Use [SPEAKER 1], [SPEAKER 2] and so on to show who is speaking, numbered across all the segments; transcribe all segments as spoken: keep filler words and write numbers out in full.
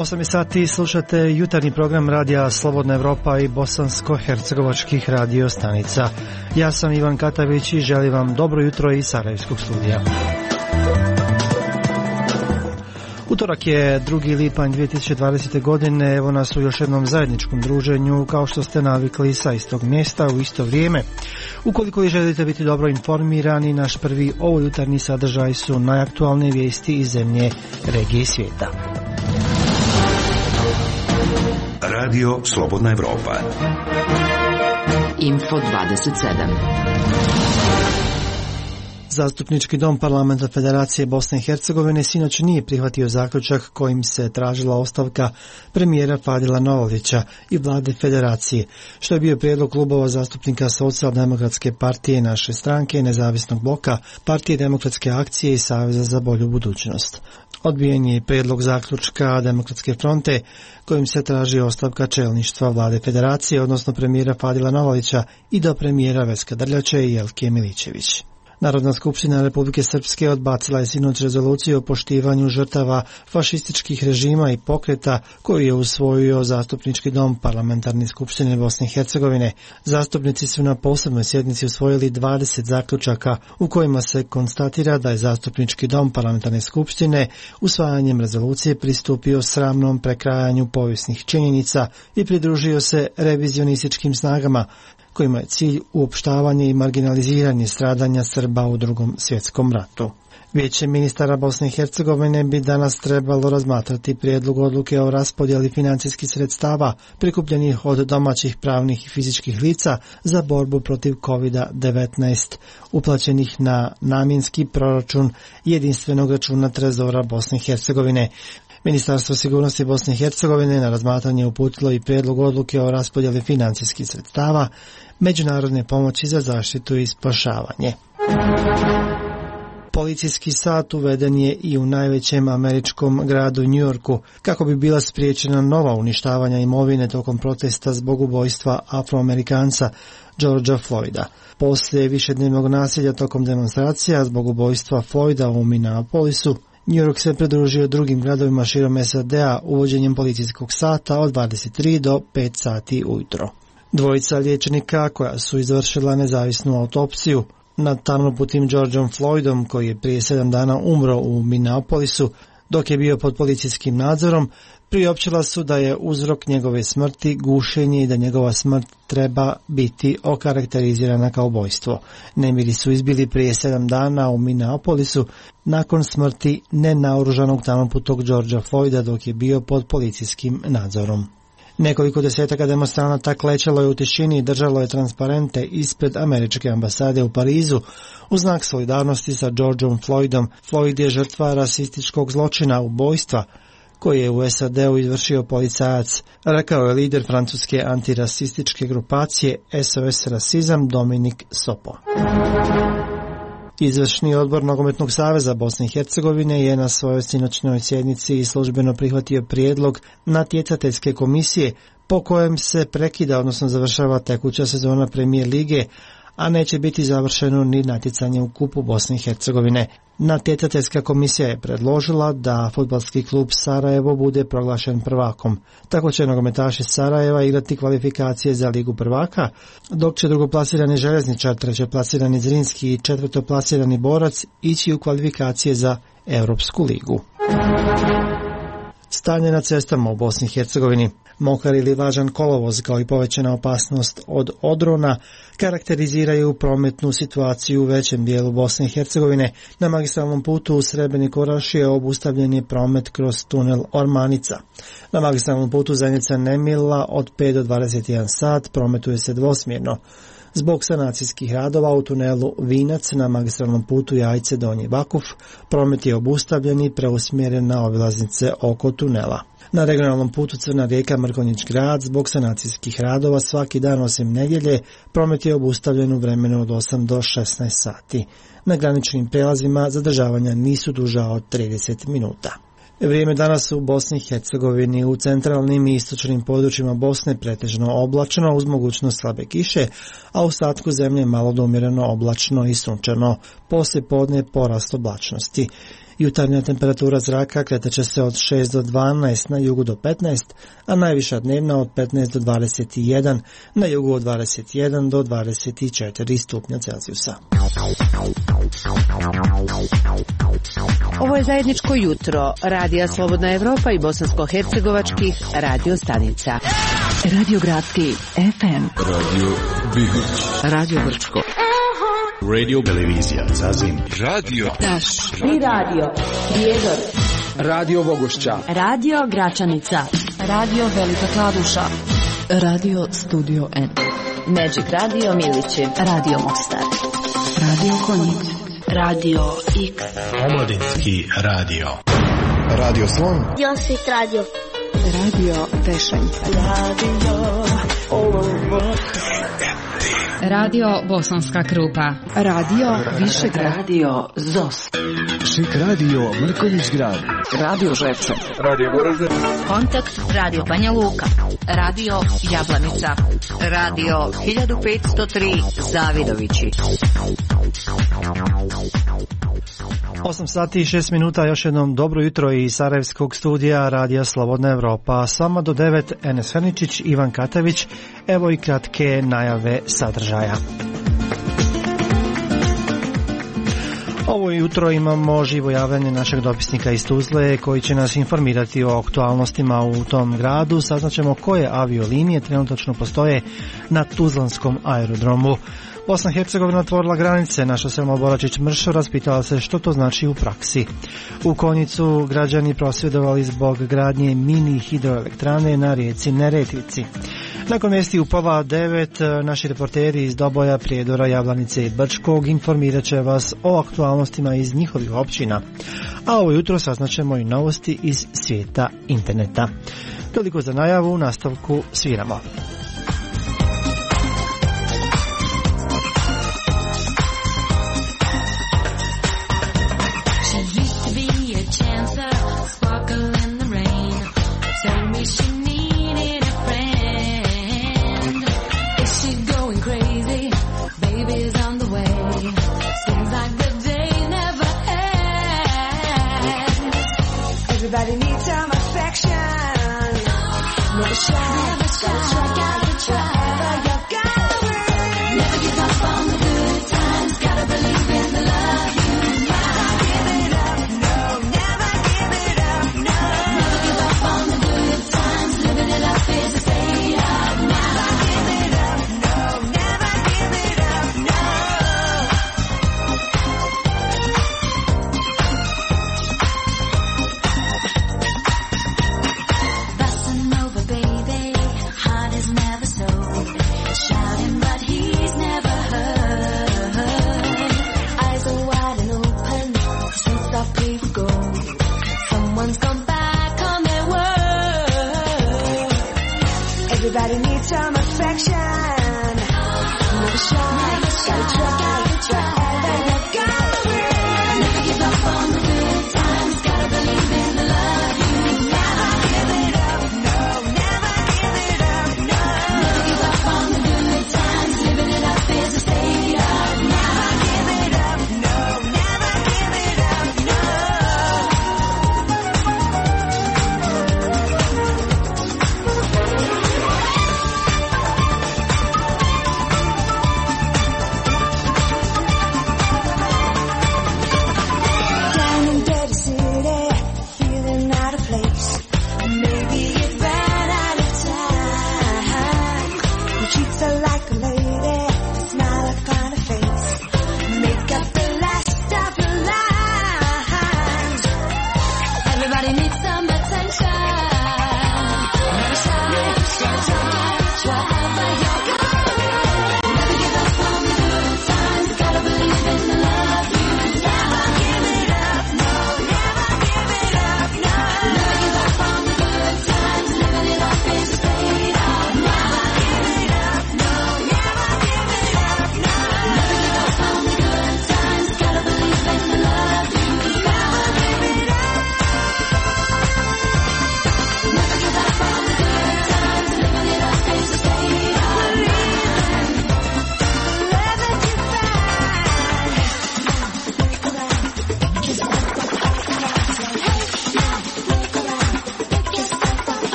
[SPEAKER 1] osam je sati, slušate jutarnji program radija Slobodna Evropa i bosansko-hercegovačkih radio stanica. Ja sam Ivan Katavić i želim vam dobro jutro iz Sarajevskog studija. Utorak je drugi lipanj dvije tisuće dvadesete. godine, evo nas u još jednom zajedničkom druženju, kao što ste navikli sa istog mjesta u isto vrijeme. Ukoliko li želite biti dobro informirani, naš prvi ovojutarnji sadržaj su najaktualnije vijesti iz zemlje, regije i svijeta.
[SPEAKER 2] Radio Slobodna Evropa.
[SPEAKER 3] Info dvadeset sedam.
[SPEAKER 1] Zastupnički dom Parlamenta Federacije Bosne i Hercegovine sinoć nije prihvatio zaključak kojim se tražila ostavka premijera Fadila Novovića i vlade Federacije, što je bio prijedlog klubova zastupnika Socijaldemokratske partije, Naše stranke, Nezavisnog bloka, Partije demokratske akcije i Saveza za bolju budućnost. Odbijen je prijedlog zaključka Demokratske fronte kojim se traži ostavka čelništva vlade Federacije, odnosno premijera Fadila Novovića i do premijera Veska Drljače i Jelke Milićević. Narodna skupština Republike Srpske odbacila je sinoć rezoluciju o poštivanju žrtava fašističkih režima i pokreta koju je usvojio Zastupnički dom Parlamentarne skupštine Bosne i Hercegovine. Zastupnici su na posebnoj sjednici usvojili dvadeset zaključaka u kojima se konstatira da je Zastupnički dom Parlamentarne skupštine usvajanjem rezolucije pristupio sramnom prekrajanju povijesnih činjenica i pridružio se revizionističkim snagama kojima je cilj uopštavanje i marginaliziranje stradanja Srba u Drugom svjetskom ratu. Vijeće ministara Bosne i Hercegovine bi danas trebalo razmatrati prijedlog odluke o raspodjeli financijskih sredstava prikupljenih od domaćih pravnih i fizičkih lica za borbu protiv kovid devetnaest, uplaćenih na namjenski proračun jedinstvenog računa Trezora Bosne i Hercegovine. Ministarstvo sigurnosti Bosne i Hercegovine na razmatranje uputilo i prijedlog odluke o raspodjeli financijskih sredstava međunarodne pomoći za zaštitu i spašavanje. Policijski sat uveden je i u najvećem američkom gradu New Yorku kako bi bila spriječena nova uništavanja imovine tokom protesta zbog ubojstva Afroamerikanca Georgea Floyda. Poslije višednevnog nasilja tokom demonstracija zbog ubojstva Floyda u Minneapolisu, New York se pridružio drugim gradovima širom S A D-a uvođenjem policijskog sata od dvadeset tri do pet sati ujutro. Dvojica liječnika koja su izvršila nezavisnu autopsiju nad tamnoputim Georgeom Floydom, koji je prije sedam dana umro u Minneapolisu dok je bio pod policijskim nadzorom, priopćila su da je uzrok njegove smrti gušenje i da njegova smrt treba biti okarakterizirana kao ubojstvo. Nemiri su izbili prije sedam dana u Minneapolisu nakon smrti nenaoružanog tamnoputog Georgea Floyda dok je bio pod policijskim nadzorom. Nekoliko desetaka demonstranata klečalo je u tišini i držalo je transparente ispred američke ambasade u Parizu u znak solidarnosti sa Georgeom Floydom. Floyd je žrtva rasističkog zločina ubojstva koji je u S A D-u izvršio policajac, rekao je lider francuske antirasističke grupacije S O S Rasizam Dominik Sopo. Izvršni odbor Nogometnog saveza Bosne i Hercegovine je na svojoj sinoćnoj sjednici službeno prihvatio prijedlog natjecateljske komisije po kojem se prekida, odnosno završava tekuća sezona Premijer lige, a neće biti završeno ni natjecanje u kupu Bosne i Hercegovine. Natjecateljska komisija je predložila da fudbalski klub Sarajevo bude proglašen prvakom. Tako će nogometaši Sarajeva igrati kvalifikacije za Ligu prvaka, dok će drugoplasirani Željezničar, trećeplasirani Zrinski i četvrtoplasirani Borac ići u kvalifikacije za Europsku ligu. Stanje na cestama u Bosni i Hercegovini. Mokar ili vlažan kolovoz kao i povećana opasnost od odrona karakteriziraju prometnu situaciju u većem dijelu Bosne i Hercegovine. Na magistralnom putu u Srebrnik Orašje obustavljen je promet kroz tunel Ormanica. Na magistralnom putu Zenica Nemila od pet do dvadeset jedan sat prometuje se dvosmjerno. Zbog sanacijskih radova u tunelu Vinac na magistralnom putu Jajce Donji Vakuf promet je obustavljen i preusmjeren na obilaznice oko tunela. Na regionalnom putu Crna Rijeka Mrkonjić Grad zbog sanacijskih radova svaki dan osim nedjelje promet je obustavljen u vremenu od osam do šesnaest sati. Na graničnim prijelazima zadržavanja nisu duža od trideset minuta. Vrijeme danas u Bosni i Hercegovini, u centralnim i istočnim područjima Bosne pretežno oblačno uz mogućnost slabe kiše, a u ostatku zemlje malo do umjereno oblačno i sunčano. poslije podne porast oblačnosti. Jutarnja temperatura zraka kretat će se od šest do dvanaest, na jugu do petnaest, a najviša dnevna od petnaest do dvadeset jedan, na jugu od dvadeset jedan do dvadeset četiri stupnja Celzijusa.
[SPEAKER 3] Ovo je zajedničko jutro Radija Slobodna Evropa i bosansko-hercegovačkih radio stanica. Radio Gradski F M,
[SPEAKER 4] Radio Bihoć,
[SPEAKER 3] Radio Brčko,
[SPEAKER 4] Radio Televizija Zazim, Radio
[SPEAKER 3] Taš i Radio Prijedor,
[SPEAKER 5] Radio Bogošća,
[SPEAKER 6] Radio Gračanica, Radio Velika Kladuša,
[SPEAKER 3] Radio Studio N,
[SPEAKER 6] Magic Radio Milići,
[SPEAKER 3] Radio Mostar,
[SPEAKER 6] Radio Konjic, Radio X,
[SPEAKER 7] Omladinski radio,
[SPEAKER 8] Radio Slon,
[SPEAKER 9] Josit Radio,
[SPEAKER 3] Radio Tešanj,
[SPEAKER 9] Radio
[SPEAKER 10] Radio Bosanska Krupa,
[SPEAKER 3] Radio Višegrad,
[SPEAKER 6] Radio Zos,
[SPEAKER 5] Šik Radio Mrkonjić Grad,
[SPEAKER 3] Radio Žepče,
[SPEAKER 5] Radio Goražde,
[SPEAKER 10] Kontakt Radio Banja Luka, Radio Jablanica, Radio hiljadu petsto tri Zavidovići.
[SPEAKER 1] osam sati i šest minuta, još jednom dobro jutro iz Sarajevskog studija Radija Slobodna Evropa. S vama do devet Enes Herničić, Ivan Katavić, evo i kratke najave sadržaja. Ovo jutro imamo živo javljanje našeg dopisnika iz Tuzle koji će nas informirati o aktualnostima u tom gradu. Saznaćemo koje aviolinije trenutačno postoje na Tuzlanskom aerodromu. Bosna i Hercegovina otvorila granice, naša Selma Boračić-Mršo raspitala se što to znači u praksi. U Konjicu građani prosvjedovali zbog gradnje mini hidroelektrane na rijeci Neretvici. Nakon vijesti u pola devet, naši reporteri iz Doboja, Prijedora, Jablanice i Brčkog informirat će vas o aktualnostima iz njihovih općina. A ovo jutro saznaćemo i novosti iz svijeta interneta. Toliko za najavu, u nastavku sviramo.
[SPEAKER 9] Everybody needs some affection. Never shy, never shy. Gotta try, gotta try. Wherever you're going, never give up on the good times. Gotta believe in the love you never give it up, no. Never give it up, no. Never give up on the good times. Living it up is a state of mind. Never give it up, no. Never give it up, no. Everybody needs some affection. Never shy, gotta try, gotta try. Wherever you're going, never give up on the good times. Gotta believe in the love you never give it up, no. Never give it up, no. Never give up on the good times. Living it up is a state of mind. Never give it up, no. Never give it up, no.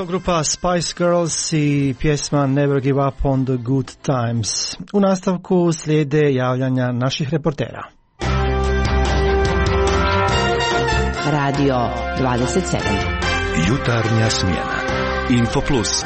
[SPEAKER 1] to grupa Spice Girls i pjesma Never Give Up on the Good Times. U nastavku slijede javljanja naših reportera.
[SPEAKER 3] Radio dvadeset sedam.
[SPEAKER 2] Jutarnja smjena. Info Plus.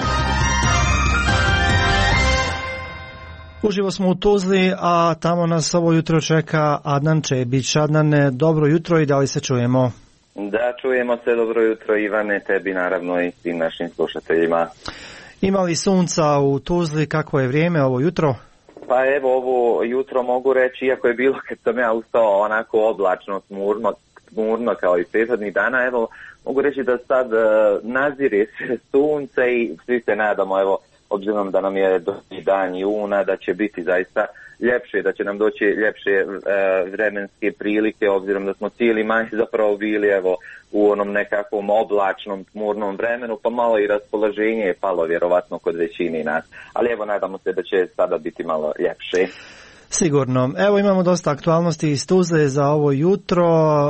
[SPEAKER 1] Uživo smo u Tuzli, a tamo nas ovo jutro čeka Adnan Čebić. Adnane, dobro jutro i da li se čujemo?
[SPEAKER 11] Da, čujemo se. Dobro jutro, Ivane, tebi naravno i svim našim slušateljima.
[SPEAKER 1] Ima li sunca u Tuzli, kako je vrijeme ovo jutro?
[SPEAKER 11] Pa evo, ovo jutro mogu reći, iako je bilo kad sam ja ustao onako oblačno, smurno, smurno kao i prethodnih dana, evo, mogu reći da sad uh, nazire se sunce i svi se nadamo, evo, obzirom da nam je doći dan juna, da će biti zaista ljepše, da će nam doći ljepše e, vremenske prilike, obzirom da smo cijeli maj zapravo bili evo u onom nekakvom oblačnom, tmurnom vremenu, pa malo i raspoloženje je palo vjerovatno kod većini nas. Ali evo nadamo se da će sada biti malo ljepše.
[SPEAKER 1] Sigurno. Evo imamo dosta aktualnosti iz Tuzle za ovo jutro.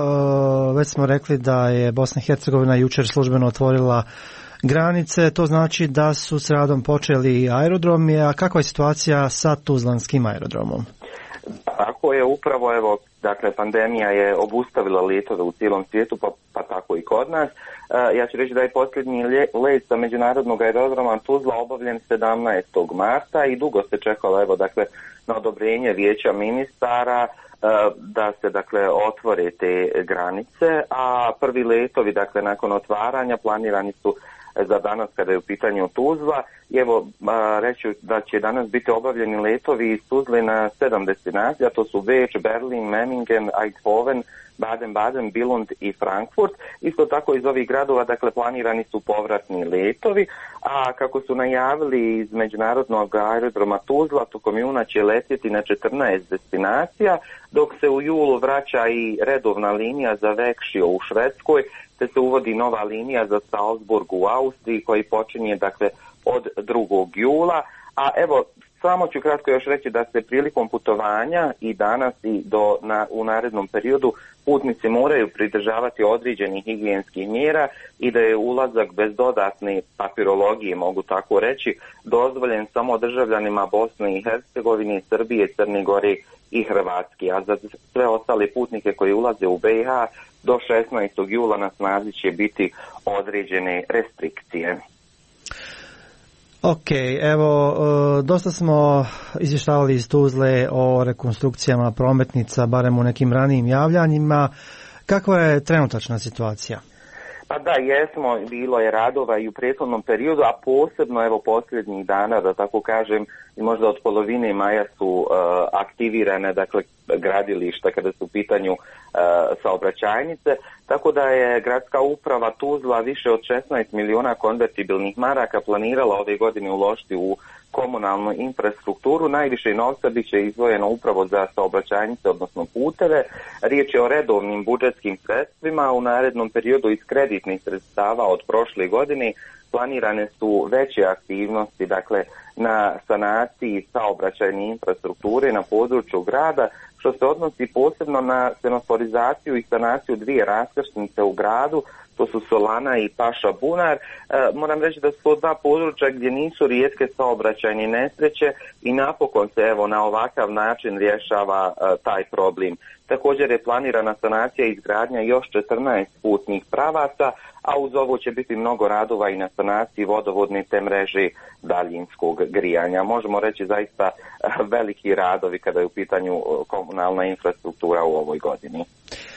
[SPEAKER 1] E, već smo rekli da je Bosna i Hercegovina jučer službeno otvorila granice, to znači da su s radom počeli aerodromi, a kakva je situacija sa tuzlanskim aerodromom?
[SPEAKER 11] Tako je, upravo, evo, dakle, pandemija je obustavila letove u cijelom svijetu, pa, pa tako i kod nas. E, ja ću reći da je posljednji let sa međunarodnog aerodroma Tuzla obavljen sedamnaestog marta i dugo se čekalo, evo, dakle, na odobrenje vijeća ministara da se dakle otvore te granice, a prvi letovi dakle nakon otvaranja planirani su za danas kada je u pitanju Tuzla. I evo reći da će danas biti obavljeni letovi iz Tuzle na sedam destinacija, to su Beč, Berlin, Memmingen, Eindhoven, Baden-Baden, Billund i Frankfurt. Isto tako iz ovih gradova dakle planirani su povratni letovi, a kako su najavili iz međunarodnog aerodroma Tuzla, tokom juna će letjeti na četrnaest destinacija, dok se u julu vraća i redovna linija za Växjö u Švedskoj, te se uvodi nova linija za Salzburg u Austriji koji počinje dakle od drugog jula. A evo, samo ću kratko još reći da se prilikom putovanja i danas i do na, u narednom periodu putnici moraju pridržavati određenih higijenskih mjera i da je ulazak bez dodatne papirologije, mogu tako reći, dozvoljen samo državljanima Bosne i Hercegovine, Srbije, Crne Gore i Hrvatske. A za sve ostale putnike koji ulaze u be i ha do šesnaestog jula na snazi će biti određene restrikcije.
[SPEAKER 1] Ok, evo, dosta smo izvještavali iz Tuzle o rekonstrukcijama prometnica, barem u nekim ranijim javljanjima. Kakva je trenutačna situacija?
[SPEAKER 11] Pa da, jesmo, bilo je radova i u prethodnom periodu, a posebno evo posljednjih dana, da tako kažem, i možda od polovine maja su uh, aktivirane, dakle, gradilišta kada su u pitanju uh, saobraćajnice, tako da je gradska uprava Tuzla više od šesnaest miliona konvertibilnih maraka planirala ove godine uložiti u komunalnu infrastrukturu. Najviše novca bit će izdvojeno upravo za saobraćajnice, odnosno puteve. Riječ je o redovnim budžetskim sredstvima. U narednom periodu iz kreditnih sredstava od prošle godine planirane su veće aktivnosti, dakle, na sanaciji saobraćajne infrastrukture na području grada, što se odnosi posebno na semaforizaciju i sanaciju dvije raskršnice u gradu, to su Solana i Paša Bunar. E, moram reći da su to dva područja gdje nisu rijetke saobraćajne nesreće i napokon se evo na ovakav način rješava e, taj problem. Također je planirana sanacija i izgradnja još četrnaest putnih pravaca, a uz ovo će biti mnogo radova i na sanaciji vodovodne te mreže daljinskog grijanja. Možemo reći zaista veliki radovi kada je u pitanju komunalna infrastruktura u ovoj godini.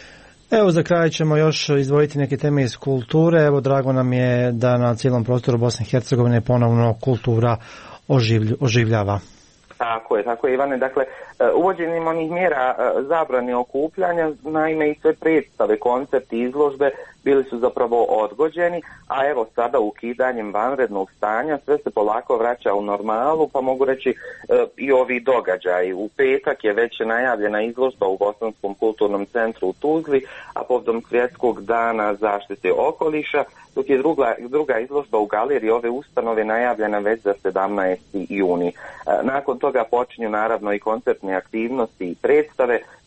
[SPEAKER 1] Evo, za kraj ćemo još izdvojiti neke teme iz kulture. Evo, drago nam je da na cijelom prostoru Bosne i Hercegovine ponovno kultura oživlj, oživljava.
[SPEAKER 11] Tako je, tako je, Ivane. Dakle, uvođenjem onih mjera zabrane okupljanja, naime i sve predstave, koncerti, izložbe bili su zapravo odgođeni, a evo sada ukidanjem vanrednog stanja sve se polako vraća u normalu, pa mogu reći i ovi događaji. U petak je već najavljena izložba u Bosanskom kulturnom centru u Tuzli, a povodom Svjetskog dana zaštite okoliša, dok je druga, druga izložba u galeriji ove ustanove najavljena već za sedamnaesti juni. Nakon toga počinju naravno i koncertne aktivnosti i predstave.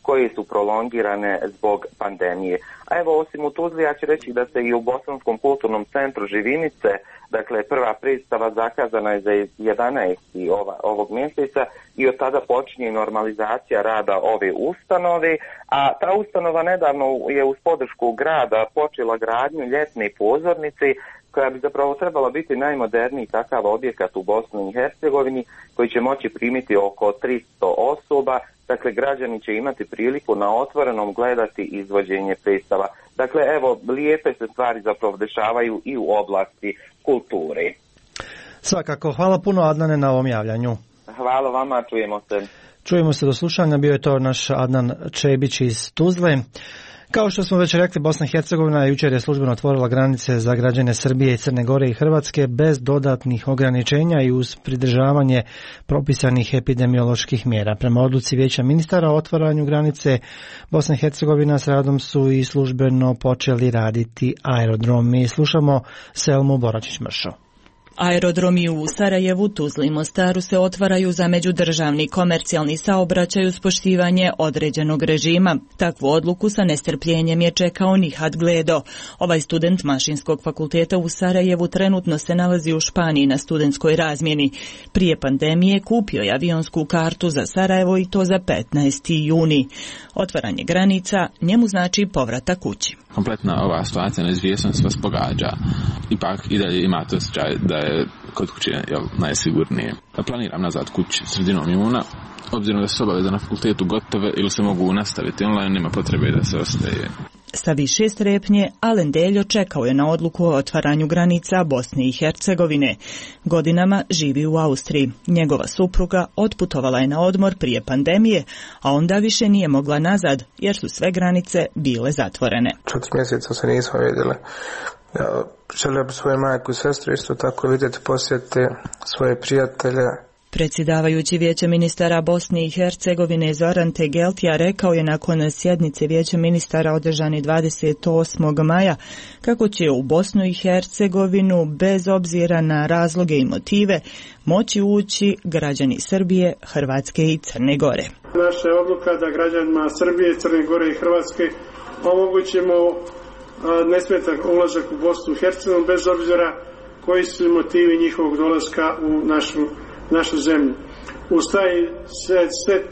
[SPEAKER 11] koje su prolongirane zbog pandemije. A evo, osim u Tuzli, ja ću reći da se i u Bosanskom kulturnom centru Živinice, dakle prva predstava zakazana je za jedanaesti ova, ovog mjeseca i od tada počinje normalizacija rada ove ustanove, a ta ustanova nedavno je uz podršku grada počela gradnju ljetne pozornice koja bi zapravo trebala biti najmoderniji takav objekat u Bosni i Hercegovini koji će moći primiti oko tristo osoba. Dakle, građani će imati priliku na otvorenom gledati izvođenje predstava. Dakle, evo, lijepe se stvari zapravo dešavaju i u oblasti kulture.
[SPEAKER 1] Svakako, hvala puno Adnane na ovom javljanju.
[SPEAKER 11] Hvala vama, čujemo se.
[SPEAKER 1] Čujemo se do slušanja, bio je to naš Adnan Čebić iz Tuzle. Kao što smo već rekli, Bosna i Hercegovina jučer je službeno otvorila granice za građane Srbije, Crne Gore i Hrvatske bez dodatnih ograničenja i uz pridržavanje propisanih epidemioloških mjera. Prema odluci Vijeća ministara o otvaranju granice, Bosna i Hercegovina s radom su i službeno počeli raditi aerodromi. Slušamo Selmu Boračić-Mršo.
[SPEAKER 12] Aerodromi u Sarajevu, Tuzli i Mostaru se otvaraju za međudržavni komercijalni saobraćaj uz poštivanje određenog režima. Takvu odluku sa nestrpljenjem je čekao Nihad Gledo. Ovaj student Mašinskog fakulteta u Sarajevu trenutno se nalazi u Španiji na studentskoj razmjeni. Prije pandemije kupio je avionsku kartu za Sarajevo i to za petnaesti juni. Otvaranje granica njemu znači povratak kući.
[SPEAKER 13] Kompletna ova situacija neizvjesnost vas pogađa. Ipak i dalje imate osjećaj da je kod kuće jel, najsigurnije. Planiram nazad kući sredinom juna, obzirom da su obaveze na fakultetu gotove ili se mogu nastaviti online, nema potrebe da se ostaje.
[SPEAKER 12] Sa više strepnje, Alen Deljo čekao je na odluku o otvaranju granica Bosne i Hercegovine. Godinama živi u Austriji. Njegova supruga otputovala je na odmor prije pandemije, a onda više nije mogla nazad jer su sve granice bile zatvorene.
[SPEAKER 14] Četiri mjeseca se nismo vidjeli. Ja želio bi svoju majku i sestru isto tako vidjeti, posjetiti svoje prijatelje.
[SPEAKER 12] Predsjedavajući Vijeća ministara Bosne i Hercegovine Zoran Tegeltija rekao je nakon sjednice Vijeća ministara održane dvadeset osmog maja kako će u Bosnu i Hercegovinu bez obzira na razloge i motive moći ući građani Srbije, Hrvatske i Crne Gore.
[SPEAKER 15] Naša je odluka da građanima Srbije, Crne Gore i Hrvatske omogućimo nesmetan ulazak u Bosnu i Hercegovinu bez obzira koji su motivi njihovog dolaska u našu našu zemlju. Uz taj set, set,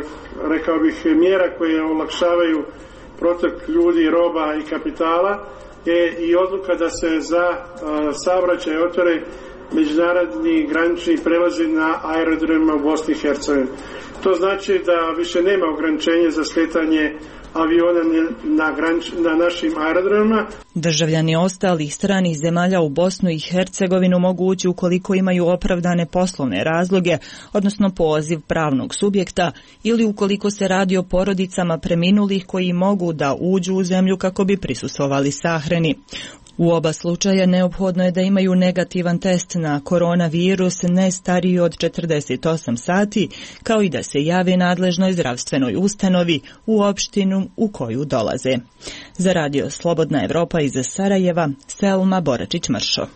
[SPEAKER 15] rekao bih, mjera koje olakšavaju protok ljudi, roba i kapitala je i odluka da se za uh, saobraćaj otvore međunarodni granični prelazi na aerodromima u Bosni i Hercegovini. To znači da više nema ograničenja za sletanje aviona na, granič, na našim aerodromima.
[SPEAKER 12] Državljani ostalih stranih zemalja u Bosnu i Hercegovinu mogu ući ukoliko imaju opravdane poslovne razloge, odnosno poziv pravnog subjekta, ili ukoliko se radi o porodicama preminulih koji mogu da uđu u zemlju kako bi prisustvovali sahrani. U oba slučaja neophodno je da imaju negativan test na koronavirus ne stariji od četrdeset osam sati, kao i da se jave nadležnoj zdravstvenoj ustanovi u opštinu u koju dolaze. Za radio Slobodna Evropa iz Sarajeva, Selma Boračić-Mršo.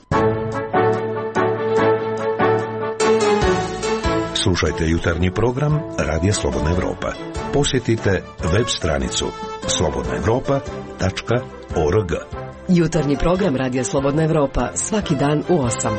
[SPEAKER 2] Slušajte jutarnji program Radija Slobodna Evropa. Posjetite web stranicu slobodna evropa tačka org.
[SPEAKER 3] Jutarnji program Radija Slobodna Evropa svaki dan u osam.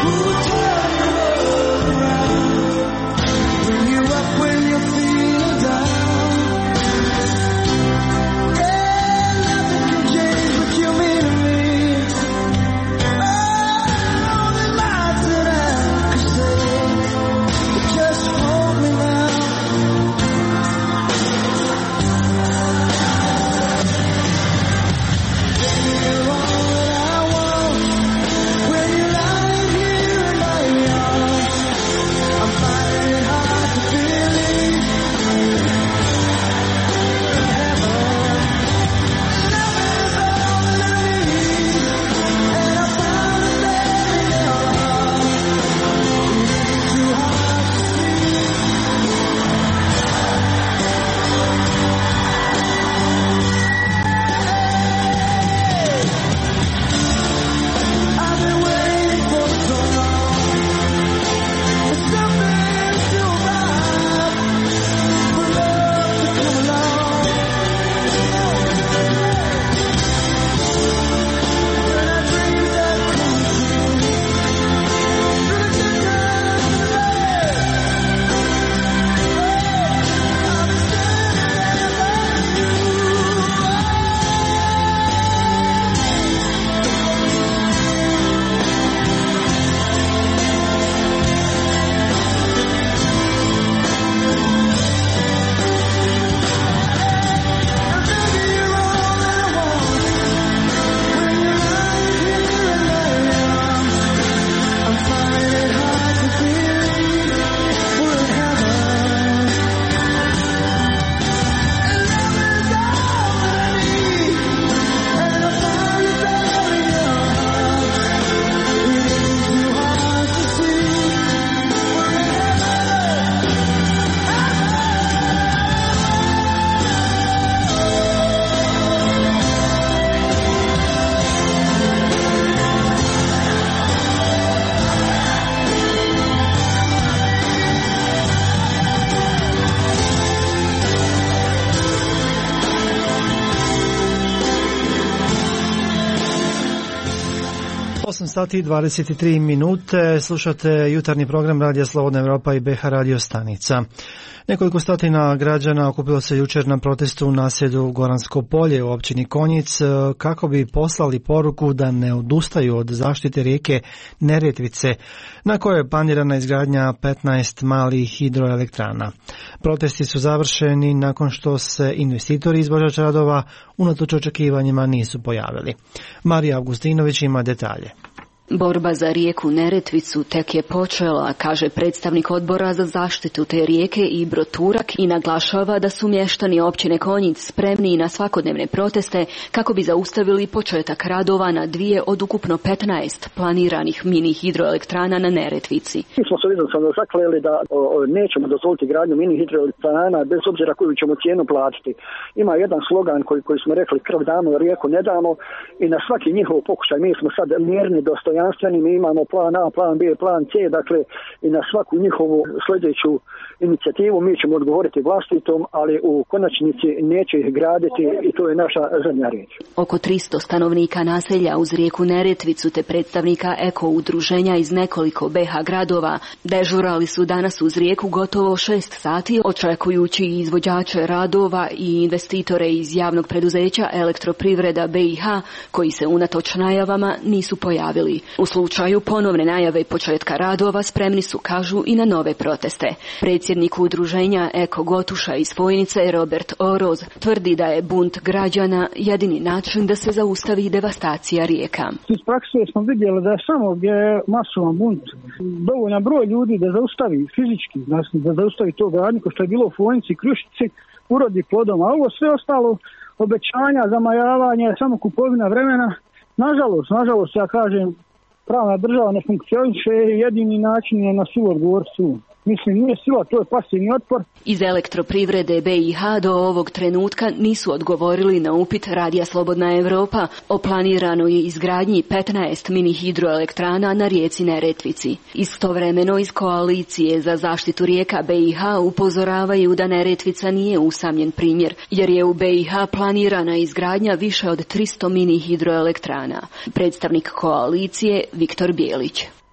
[SPEAKER 1] osam sati i dvadeset tri minute, slušate jutarnji program Radija Slobodna Evropa i B H radio stanica. Nekoliko stotina građana okupilo se jučer na protestu u naselju Goransko polje u općini Konjic kako bi poslali poruku da ne odustaju od zaštite rijeke Neretvice, na kojoj je planirana izgradnja petnaest malih hidroelektrana. Protesti su završeni nakon što se investitori izvođača radova unatoč očekivanjima nisu pojavili. Marija Avgustinović ima detalje.
[SPEAKER 16] Borba za rijeku Neretvicu tek je počela, kaže predstavnik odbora za zaštitu te rijeke Ibro Turak i naglašava da su mještani općine Konjic spremni na svakodnevne proteste kako bi zaustavili početak radova na dvije od ukupno petnaest planiranih mini hidroelektrana na Neretvici.
[SPEAKER 17] Mi smo se jednostavno zakleli da o, o, nećemo dozvoliti gradnju mini hidroelektrana bez obzira koju ćemo cijenu platiti. Ima jedan slogan koji, koji smo rekli: krv damo, rijeku ne damo, i na svaki njihov pokušaj mi smo sad mirni, dostojanstveni. Mi imamo plan A, plan B, plan C, dakle i na svaku njihovu sljedeću inicijativu mi ćemo odgovoriti vlastitom, ali u konačnici neće ih graditi i to je naša zadnja riječ.
[SPEAKER 16] Oko tristo stanovnika naselja uz rijeku Neretvicu te predstavnika eko udruženja iz nekoliko B H gradova dežurali su danas uz rijeku gotovo šest sati, očekujući izvođače radova i investitore iz javnog preduzeća Elektroprivreda B i H koji se unatoč najavama nisu pojavili. U slučaju ponovne najave početka radova spremni su, kažu, i na nove proteste. Predsjednik udruženja Eko Gotuša iz Fojnice Robert Oroz tvrdi da je bunt građana jedini način da se zaustavi devastacija rijeka.
[SPEAKER 18] Iz prakse smo vidjeli da je samo gdje je masovan bunt dovoljan broj ljudi da zaustavi fizički, znači da zaustavi to gradnje što je bilo u Fojnici, Krušici, urodi plodom, a ovo sve ostalo obećanja, zamajavanje, samo kupovina vremena. Nažalost, nažalost, ja kažem, pravna država ne funkcioniše, jedini način je na silu odgovorstvu. Mislim, nije sila, to je pasivni otpor.
[SPEAKER 16] Iz Elektroprivrede B i H do ovog trenutka nisu odgovorili na upit Radija Slobodna Evropa o planiranoj izgradnji petnaest mini hidroelektrana na rijeci Neretvici. Istovremeno iz Koalicije za zaštitu rijeka B i H upozoravaju da Neretvica nije usamljen primjer, jer je u B i H planirana izgradnja više od tristo mini hidroelektrana. Predstavnik Koalicije Viktor Bijelić.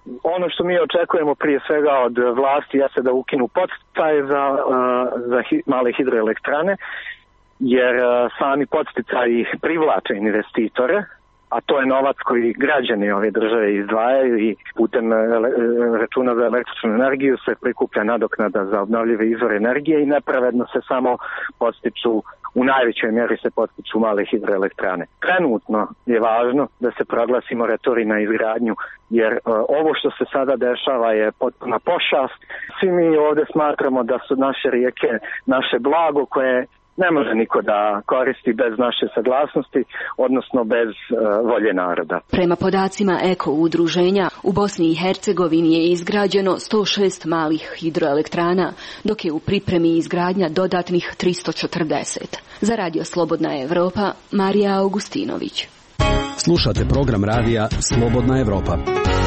[SPEAKER 17] ono što mi očekujemo prije svega od vlasti jeste da ukinu podsticaje za, za hi, male hidroelektrane, jer sami podsticaji privlače investitore, a to je novac koji građani ove države izdvajaju i putem računa za električnu energiju se prikuplja nadoknada za obnovljive izvore energije i nepravedno se samo podstiču, u najvećoj mjeri se podstiču male hidroelektrane. Trenutno je važno da se proglasi moratorij na izgradnju, jer uh, ovo što se sada dešava je potpuna pošast. Svi mi ovdje smatramo da su naše rijeke naše blago koje ne može niko da koristi bez naše saglasnosti, odnosno bez uh, volje naroda.
[SPEAKER 16] Prema podacima Eko udruženja, u Bosni i Hercegovini je izgrađeno sto šest malih hidroelektrana, dok je u pripremi izgradnja dodatnih tristo četrdeset. Za Radio Slobodna Evropa, Marija Augustinović.
[SPEAKER 19] Slušate program radija Slobodna Evropa.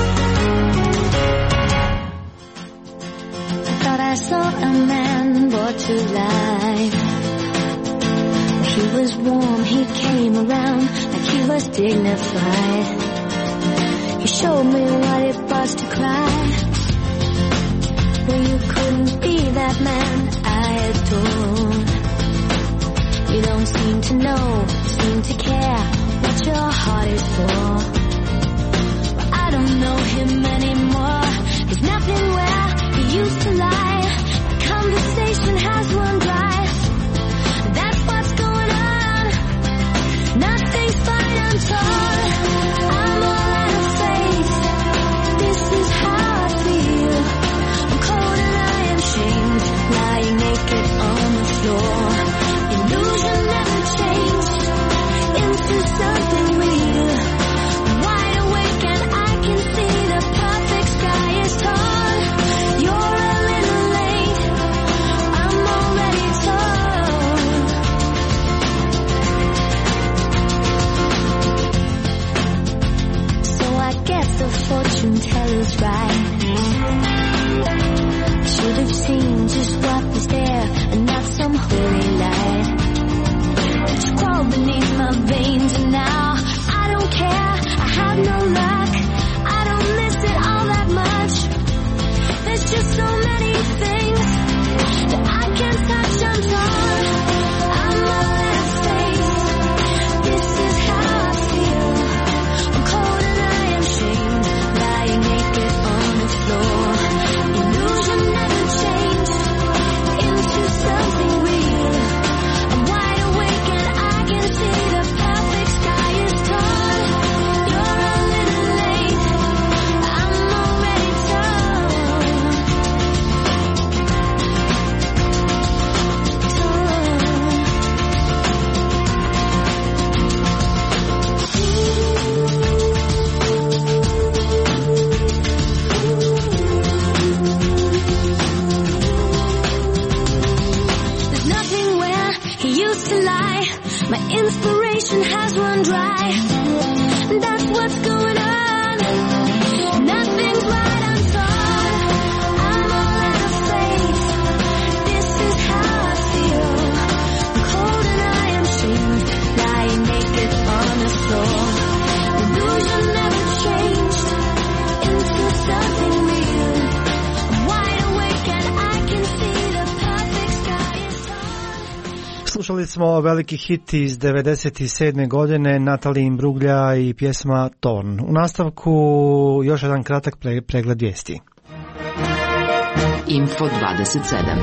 [SPEAKER 9] He was warm, he came around like he was dignified. He showed me what it was to cry. Well, you couldn't be that man I adore. You don't seem to know, seem to care what your heart is for. Well, I don't know him anymore. There's nothing where he used to lie. The conversation has run dry. That's what's going on. Nothing's fine, I'm torn. I'm all out of faith. This is how I feel. I'm cold and I am shamed, lying naked on the floor. Illusion never changed into something real. I'm wide awake and I can see the perfect sky is torn. You're a little late. I'm already torn. So I guess the fortune teller's right. Should have seen just what was there and not some holy light. But you crawl beneath my veins and now I don't care. I have no luck. I don't miss it all that much. There's just so many things that I can't touch. I'm torn. I'm all out of space. This is how I feel. I'm cold and I am shamed, lying naked on the floor. Illusion never changed into something real. I'm wide awake and I can see the perfect sky is torn. You're a little late. I'm already torn. There's nothing where he used to lie. My inspiration has run dry. That's what's going on. Nothing's right, I'm torn. I'm all out of faith. This is how I feel. I'm cold and I am shamed, lying naked on the floor. Illusion never changed into something real. I'm wide awake and I can see the perfect sky is torn.
[SPEAKER 1] Slušali smo veliki hit iz devedeset sedme godine Natalie Imbruglia i pjesma Torn. U nastavku još jedan kratak pregled vijesti.
[SPEAKER 3] Info dvadeset sedam.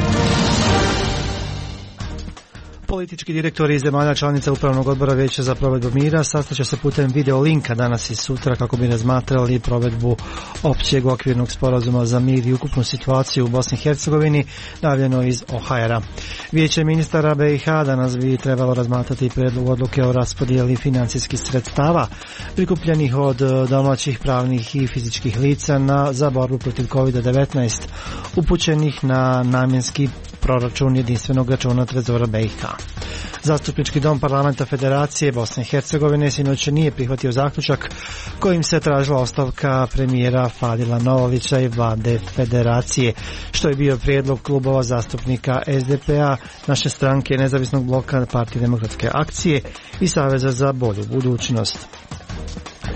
[SPEAKER 1] Politički direktori zemalja članica Upravnog odbora Vijeća za provedbu mira sastaće se putem video linka danas i sutra kako bi razmatrali provedbu općeg okvirnog sporazuma za mir i ukupnu situaciju u Bosni i Hercegovini, najavljeno iz O H R-a. Vijeće ministara B i H danas bi trebalo razmatrati prijedlog odluke o raspodijeli financijskih sredstava prikupljenih od domaćih pravnih i fizičkih lica na, za borbu protiv kovid devetnaest upućenih na namjenski proračun jedinstvenog računa Trezora B i H. Zastupnički dom parlamenta Federacije Bosne i Hercegovine sinoć nije prihvatio zaključak kojim se tražila ostavka premijera Fadila Novovića i vlade Federacije, što je bio prijedlog klubova zastupnika S D P-a, naše stranke, Nezavisnog bloka, Partije demokratske akcije i Saveza za bolju budućnost.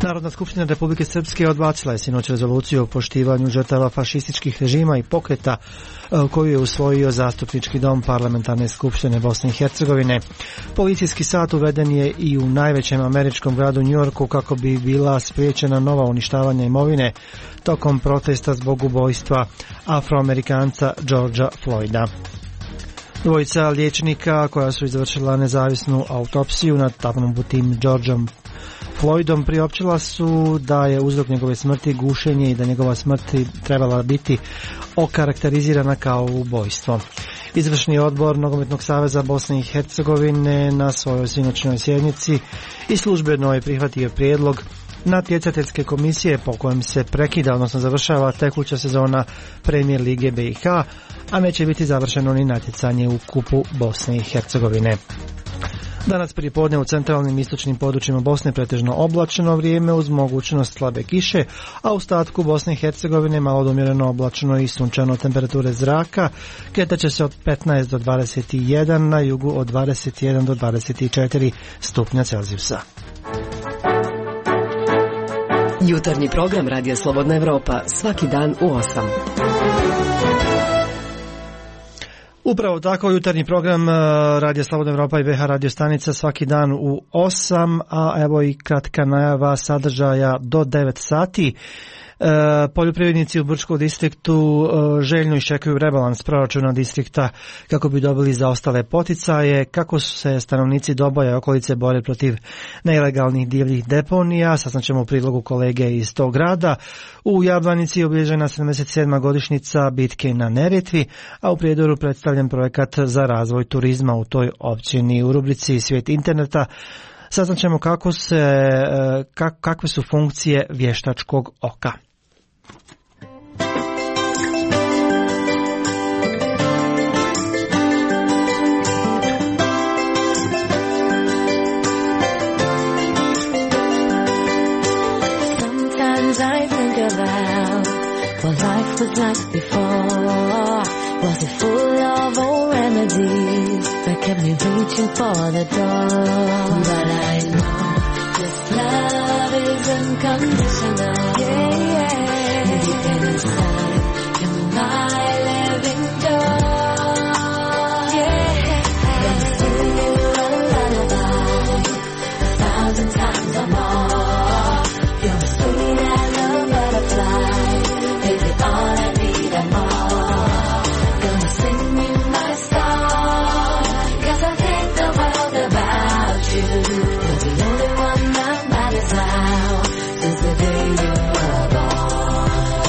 [SPEAKER 1] Narodna skupština Republike Srpske odbacila je sinoć rezoluciju o poštivanju žrtava fašističkih režima i pokreta koju je usvojio zastupnički dom parlamentarne skupštine Bosne i Hercegovine. Policijski sat uveden je i u najvećem američkom gradu Njujorku kako bi bila spriječena nova uništavanja imovine tokom protesta zbog ubojstva Afroamerikanca Georgea Floyda. Dvojica liječnika koja su izvršila nezavisnu autopsiju nad taknutim Georgeom Floydom priopćila su da je uzrok njegove smrti gušenje i da njegova smrt trebala biti okarakterizirana kao ubojstvo. Izvršni odbor Nogometnog saveza Bosne i Hercegovine na svojoj sinoćnoj sjednici i službeno je prihvatio prijedlog natjecateljske komisije po kojem se prekida, odnosno završava tekuća sezona Premijer Lige B i H, a neće biti završeno ni natjecanje u Kupu Bosne i Hercegovine. Danas prijepodne u centralnim istočnim područjima Bosne pretežno oblačeno vrijeme uz mogućnost slabe kiše, a u ostatku Bosne i Hercegovine malo umjereno oblačno i sunčano. Temperature zraka kretaće se od petnaest do dvadeset jedan, na jugu od dvadeset jedan do dvadeset četiri stupnja Celzijusa.
[SPEAKER 3] Jutarnji program Radija Slobodna Evropa svaki dan u osam.
[SPEAKER 1] Upravo tako, jutarnji program Radija Slobodna Evropa i B H radio stanica svaki dan u osam, a evo i kratka najava sadržaja do devet sati. E, poljoprivrednici u Brčkom distriktu e, željno iščekuju rebalans proračuna distrikta kako bi dobili zaostale poticaje. Kako su se stanovnici Doboja i okolice bore protiv neilegalnih divljih deponija, saznaćemo u prilogu kolege iz tog grada. U Jablanici je obilježena sedamdeset sedma godišnjica bitke na Neretvi, a u Prijedoru predstavljen projekat za razvoj turizma u toj općini. U rubrici Svijet interneta saznaćemo kako se, kak, kakve su funkcije vještačkog oka.
[SPEAKER 9] Sometimes I think about what life was like before. Was it full of old remedies that kept me reaching for the door? But I know this love is unconditional. Yeah, yeah. Deep inside, you're my living door. Yeah. Let me sing you a lullaby a thousand times or more. You're as sweet as a butterfly. Baby, all I need and more. Sing me my song, 'cause I think the world about you. You're the only one that matters now, since the day you were born.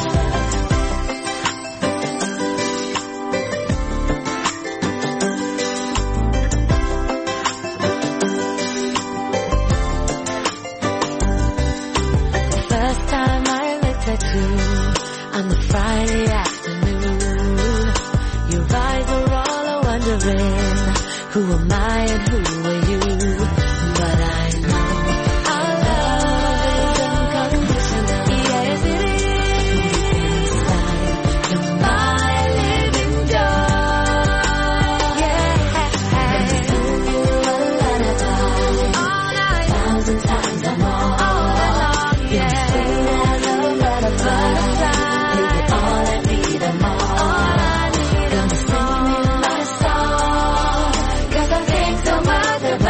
[SPEAKER 9] The first time I looked at you on the Friday afternoon, your eyes were all a wondering, who am I and who are you? But I know our love is unconditional. Yes, it is. Inside, you're my living joy. Yeah. Let me sing you a lullaby all night, a thousand times or more. All night long, yeah. You're sweet as a butterfly. Baby, all I need and more. All I need. Sing me my song, 'cause I think so much about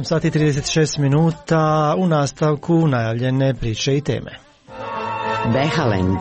[SPEAKER 1] osam sati i trideset šest minuta, u nastavku najavljene priče i teme.
[SPEAKER 3] Behalend.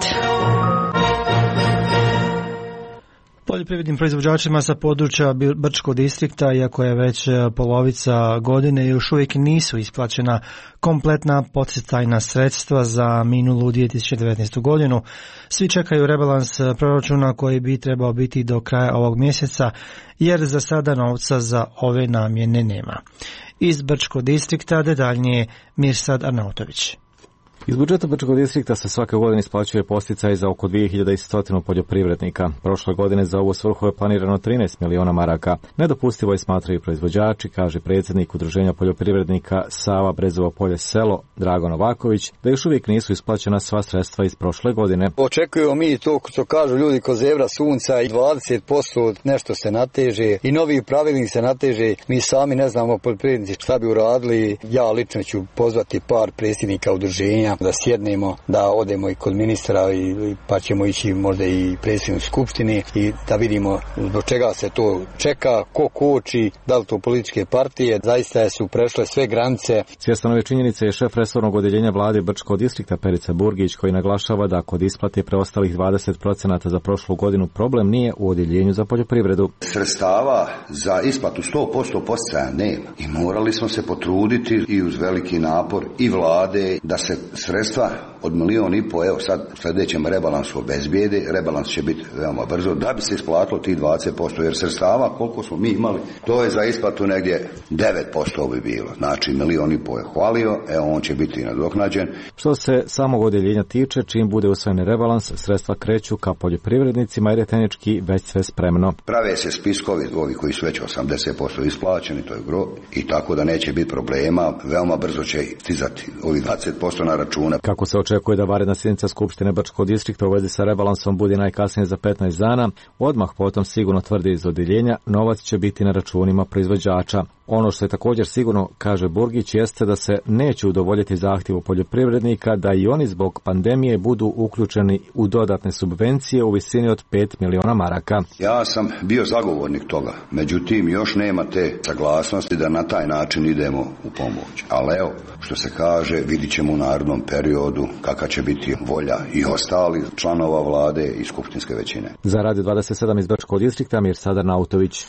[SPEAKER 1] Poljoprivrednim proizvođačima sa područja Brčkog distrikta, iako je već polovica godine, još uvijek nisu isplaćena kompletna podsticajna sredstva za minulu dvije tisuće devetnaestu godinu. Svi čekaju rebalans proračuna koji bi trebao biti do kraja ovog mjeseca, jer za sada novca za ove namjene nema. Iz Brčkog distrikta detaljnije Mirsad Arnautović.
[SPEAKER 20] Iz budžeta Brčkog distrikta se svake godine isplaćuje posticaj za oko dvije hiljade sto poljoprivrednika. Prošle godine za ovu svrhu je planirano trinaest miliona maraka. Nedopustivo je, smatraju proizvođači, kaže predsjednik Udruženja poljoprivrednika Sava Brezovo polje selo Drago Novaković, da još uvijek nisu isplaćena sva sredstva iz prošle godine.
[SPEAKER 21] Očekujemo mi to što kažu ljudi ko zebra sunca i dvadeset posto nešto se nateže i novi pravilnik se nateže. Mi sami ne znamo poljoprivrednici šta bi uradili. Ja lično ću pozvati par predsjednika udruženja da sjednemo, da odemo i kod ministra i pa ćemo ići možda i predsjednik skupštine i da vidimo zbog čega se to čeka, ko koči, da li to političke partije, zaista su prešle sve granice.
[SPEAKER 20] Svjestan ove činjenice je šef resornog odjeljenja vlade Brčkog distrikta Perica Burgić, koji naglašava da kod isplate preostalih dvadeset procenata za prošlu godinu problem nije u odjeljenju za poljoprivredu.
[SPEAKER 22] Sredstava za isplatu sto posto posticaja nema i morali smo se potruditi i uz veliki napor i vlade da se sredstva od milijon i po, evo sad u sljedećem rebalansu obezbijede, rebalans će biti veoma brzo, da bi se isplatilo tih dvadeset posto, jer sredstava koliko smo mi imali, to je za isplatu negdje devet posto bi bilo, znači milijon i po je hvalio, evo on će biti nadoknađen.
[SPEAKER 20] Što se samog odjeljenja tiče, čim bude usvojen rebalans, sredstva kreću ka poljoprivrednicima jer je tehnički već sve spremno.
[SPEAKER 22] Prave se spiskovi, ovi koji su već osamdeset posto isplaćeni, to je gro, i tako da neće biti problema, veoma brzo će stizati ovi dvadeset posto na računa.
[SPEAKER 20] Kako se očekuje da vanredna sjednica Skupštine Brčkog distrikta u vezi sa rebalansom bude najkasnije za petnaest dana, odmah potom sigurno tvrdi iz odjeljenja, novac će biti na računima proizvođača. Ono što je također sigurno, kaže Burgić, jeste da se neće udovoljiti zahtjevu poljoprivrednika da i oni zbog pandemije budu uključeni u dodatne subvencije u visini od pet miliona maraka.
[SPEAKER 22] Ja sam bio zagovornik toga, međutim još nema te saglasnosti da na taj način idemo u pomoć. Ali evo, što se kaže, vidit ćemo u narednom periodu kakva će biti volja i ostali članova vlade i skupštinske većine.
[SPEAKER 20] Za Radio dvadeset sedam iz Brčkog distrikta Mirsad Arnautović.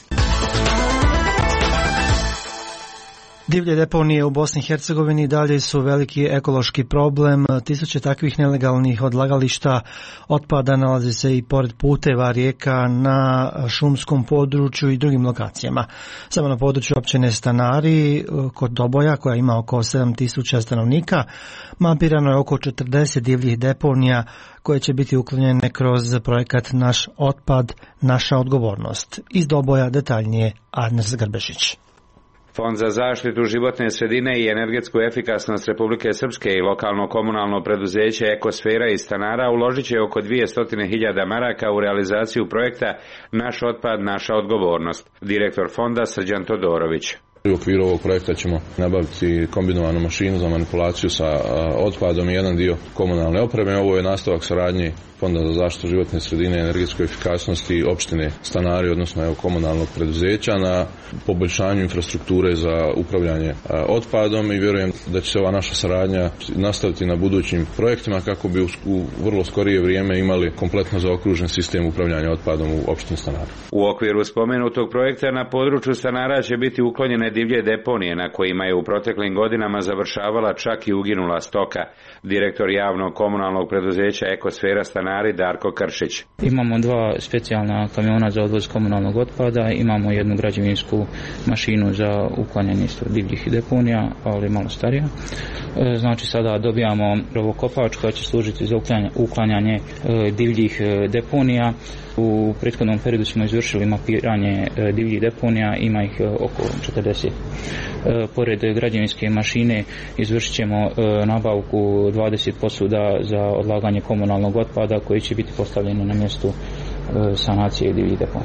[SPEAKER 1] Divlje deponije u Bosni i Hercegovini dalje su veliki ekološki problem. Tisuće takvih nelegalnih odlagališta otpada nalazi se i pored puteva, rijeka, na šumskom području i drugim lokacijama. Samo na području općine Stanari kod Doboja, koja ima oko sedam tisuća stanovnika, mapirano je oko četrdeset divljih deponija koje će biti uklonjene kroz projekat Naš otpad, naša odgovornost. Iz Doboja detaljnije Arnes Grbešić.
[SPEAKER 23] Fond za zaštitu životne sredine i energetsku efikasnost Republike Srpske i lokalno komunalno preduzeće Ekosfera iz Stanara uložit će oko dvjesto hiljada maraka u realizaciju projekta Naš otpad, naša odgovornost. Direktor fonda Srđan Todorović.
[SPEAKER 24] U okviru ovog projekta ćemo nabaviti kombinovanu mašinu za manipulaciju sa otpadom i jedan dio komunalne opreme. Ovo je nastavak saradnje Fonda za zaštitu životne sredine i energetsku efikasnost i opštine Stanari, odnosno evo, komunalnog preduzeća, na poboljšanju infrastrukture za upravljanje otpadom i vjerujem da će se ova naša saradnja nastaviti na budućim projektima kako bi u vrlo skorije vrijeme imali kompletno zaokružen sistem upravljanja otpadom u opštini Stanari.
[SPEAKER 23] U okviru spomenutog projekta na području Stanara će biti uklonjene divlje deponije na kojima je u proteklim godinama završavala čak i uginula stoka. Direktor javnog komunalnog preduzeća Ekosfera Stanari Darko Kršić.
[SPEAKER 25] Imamo dva specijalna kamiona za odvoz komunalnog otpada, imamo jednu građevinsku mašinu za uklanjanje divljih deponija, ali malo starija. Znači sada dobijamo rovokopač koja će služiti za uklanjanje divljih deponija. U prethodnom periodu smo izvršili mapiranje divljih deponija, ima ih oko četrdeset. Pored građevinske mašine izvršit ćemo nabavku dvadeset posuda za odlaganje komunalnog otpada koji će biti postavljeni na mjestu sanacije divljih deponija.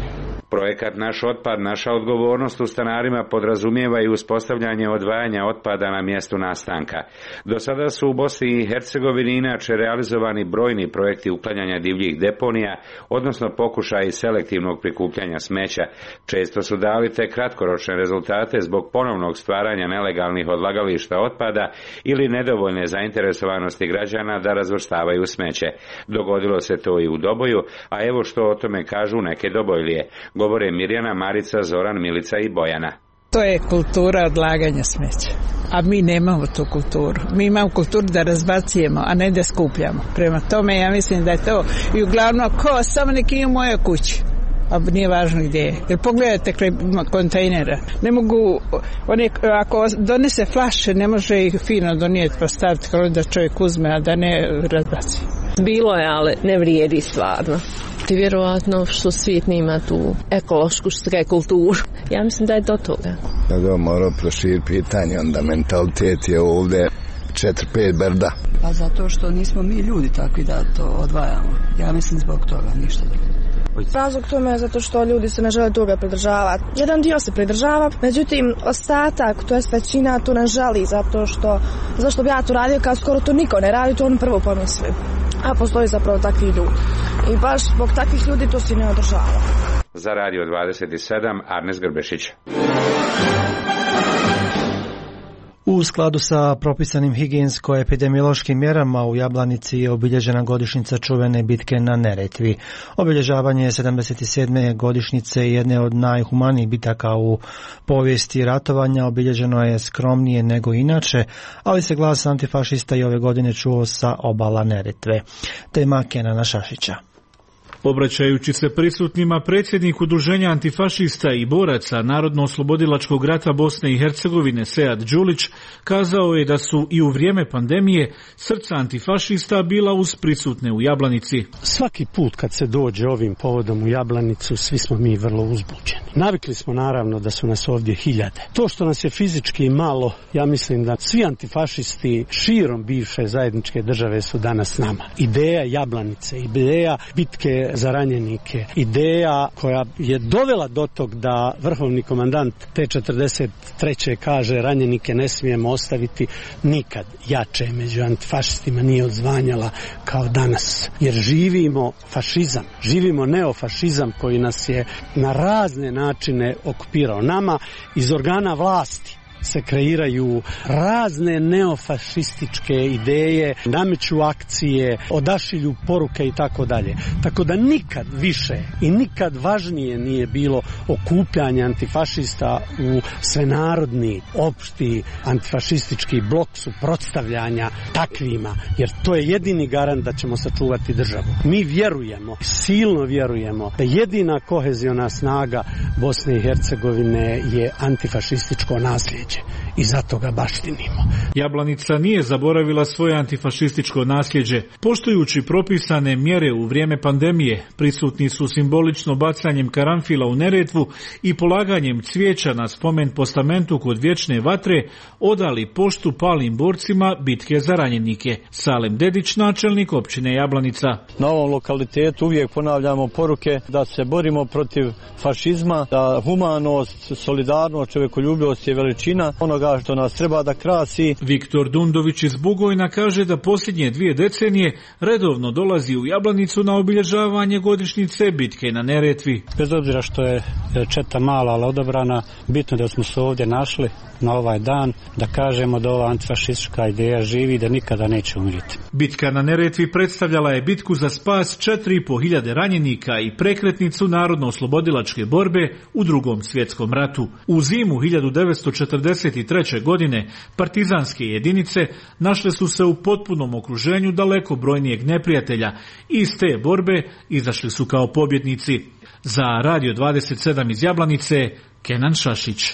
[SPEAKER 23] Projekat Naš otpad, naša odgovornost u stanarima podrazumijeva i uspostavljanje odvajanja otpada na mjestu nastanka. Do sada su u Bosni i Hercegovini inače realizovani brojni projekti uklanjanja divljih deponija, odnosno pokušaji selektivnog prikupljanja smeća. Često su dali te kratkoročne rezultate zbog ponovnog stvaranja nelegalnih odlagališta otpada ili nedovoljne zainteresovanosti građana da razvrstavaju smeće. Dogodilo se to i u Doboju, a evo što o tome kažu neke Dobojlije. Govore Mirjana, Marica, Zoran, Milica i Bojana.
[SPEAKER 4] To je kultura odlaganja smeća, a mi nemamo tu kulturu. Mi imamo kulturu da razbacujemo, a ne da skupljamo. Prema tome ja mislim da je to i uglavnom ko samo neki je u mojoj kući. A nije važno gdje je. Jer pogledajte kontejnera. Ne mogu, one, ako donese flaše, ne može ih fino donijeti pa staviti kao da čovjek uzme, a da ne razbaci.
[SPEAKER 5] Bilo je, ali ne vrijedi stvarno. Ti vjerovatno što svijet nema tu ekološku kulturu. Ja mislim da je do toga.
[SPEAKER 6] Da ga mora proširiti pitanje, onda mentalitet je ovdje četiri pet brda.
[SPEAKER 7] Pa zato što nismo mi ljudi takvi da to odvajamo. Ja mislim zbog toga, ništa drugo.
[SPEAKER 8] Razlog tome je zato što ljudi se ne žele toga pridržavati. Jedan dio se pridržava, međutim ostatak, to je većina, to ne želi zato što, zašto bi ja to radio kad skoro to niko ne radi, to on prvo pomisli. A postoji zapravo takvi ljudi. I baš zbog takvih ljudi to se ne održava.
[SPEAKER 23] Za Radio dvadeset sedam, Arnes Grbešić.
[SPEAKER 1] U skladu sa propisanim higijensko-epidemiološkim mjerama u Jablanici je obilježena godišnjica čuvene bitke na Neretvi. Obilježavanje sedamdeset sedme godišnjice jedne od najhumanijih bitaka u povijesti ratovanja obilježeno je skromnije nego inače, ali se glas antifašista i ove godine čuo sa obala Neretve. Tema Kenana Šašića.
[SPEAKER 26] Obraćajući se prisutnima, predsjednik Udruženja antifašista i boraca Narodno-oslobodilačkog rata Bosne i Hercegovine Sead Đulić kazao je da su i u vrijeme pandemije srca antifašista bila uz prisutne u Jablanici.
[SPEAKER 27] Svaki put kad se dođe ovim povodom u Jablanicu, svi smo mi vrlo uzbuđeni. Navikli smo naravno da su nas ovdje hiljade. To što nas je fizički malo, ja mislim da svi antifašisti širom bivše zajedničke države su danas s nama. Ideja Jablanice, ideja bitke za ranjenike, ideja koja je dovela do tog da vrhovni komandant T četrdeset treće kaže ranjenike ne smijemo ostaviti, nikad jače među antifašistima nije odzvanjala kao danas. Jer živimo fašizam, živimo neofašizam koji nas je na razne načine okupirao. Nama iz organa vlasti se kreiraju razne neofašističke ideje, nameću akcije, odašilju poruke i tako dalje. Tako da nikad više i nikad važnije nije bilo okupljanje antifašista u svenarodni, opšti antifašistički blok suprotstavljanja takvima, jer to je jedini garant da ćemo sačuvati državu. Mi vjerujemo, silno vjerujemo da jedina koheziona snaga Bosne i Hercegovine je antifašističko nasljeđe. I zato ga baštinimo.
[SPEAKER 26] Jablanica nije zaboravila svoje antifašističko nasljeđe. Poštujući propisane mjere u vrijeme pandemije, prisutni su simbolično bacanjem karanfila u Neretvu i polaganjem cvijeća na spomen postamentu kod vječne vatre odali poštu palim borcima bitke za ranjenike. Salem Dedić, načelnik općine Jablanica.
[SPEAKER 28] Na ovom lokalitetu uvijek ponavljamo poruke da se borimo protiv fašizma, da humanost, solidarnost, čovjekoljubivost je veličina onoga što nas treba da krasi.
[SPEAKER 26] Viktor Dundović iz Bugojna kaže da posljednje dvije decenije redovno dolazi u Jablanicu na obilježavanje godišnjice bitke na Neretvi.
[SPEAKER 27] Bez obzira što je četa mala, ali odabrana, bitno da smo se ovdje našli na ovaj dan, da kažemo da ova antifašistička ideja živi i da nikada neće umrijeti.
[SPEAKER 26] Bitka na Neretvi predstavljala je bitku za spas četiri i po hiljade ranjenika i prekretnicu narodno-oslobodilačke borbe u Drugom svjetskom ratu. U zimu hiljadu devetsto četrdeset treće. godine partizanske jedinice našle su se u potpunom okruženju daleko brojnijeg neprijatelja i iz te borbe izašli su kao pobjednici. Za Radio dvadeset sedam iz Jablanice, Kenan Šašić.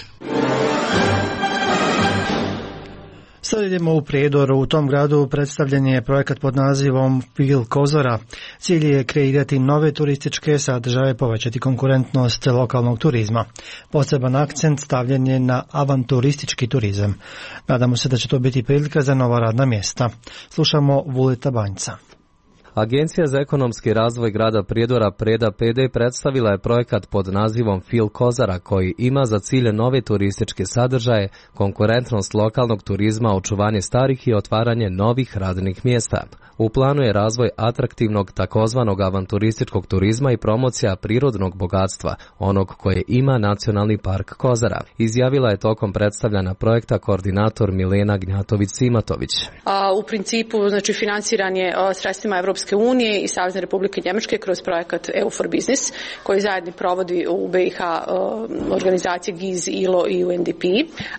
[SPEAKER 1] Sad idemo u Prijedor. U tom gradu predstavljen je projekat pod nazivom Pil Kozora. Cilj je kreirati nove turističke sadržaje, povećati konkurentnost lokalnog turizma. Poseban akcent stavljen je na avanturistički turizam. Nadamo se da će to biti prilika za nova radna mjesta. Slušamo Vuleta Banjca.
[SPEAKER 2] Agencija za ekonomski razvoj grada Prijedora Preda P D predstavila je projekat pod nazivom Fil Kozara koji ima za cilj nove turističke sadržaje, konkurentnost lokalnog turizma, očuvanje starih i otvaranje novih radnih mjesta. U planu je razvoj atraktivnog takozvanog avanturističkog turizma i promocija prirodnog bogatstva, onog koje ima Nacionalni park Kozara, izjavila je tokom predstavljanja projekta koordinator Milena Gnjatović-Simatović.
[SPEAKER 10] A, u principu, znači, financiran je a, sredstvima Evropske unije i Savezne Republike Njemačke kroz projekat E U for Business, koji zajedno provodi u B i H a, organizacije G I Z, I L O i U N D P.